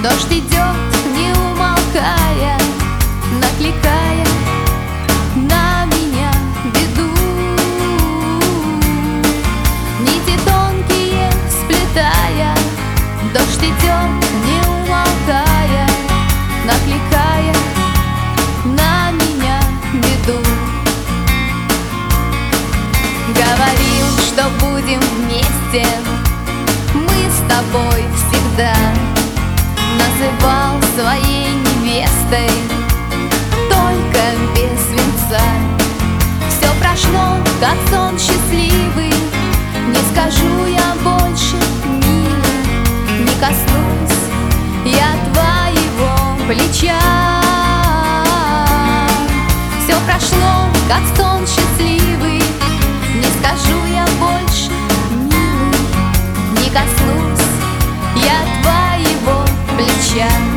Дождь идет, не умолкая, накликая на меня беду. Нити тонкие сплетая, дождь идет, не умолкая, накликая на меня беду. Говорил, что будем вместе, мы с тобой всегда. Называл своей невестой, только без венца. Все прошло, как сон счастливый, не скажу я больше, милый, не коснусь я твоего плеча. Все прошло, как сон счастливый, не скажу я больше, милый, не коснусь я твоего плеча.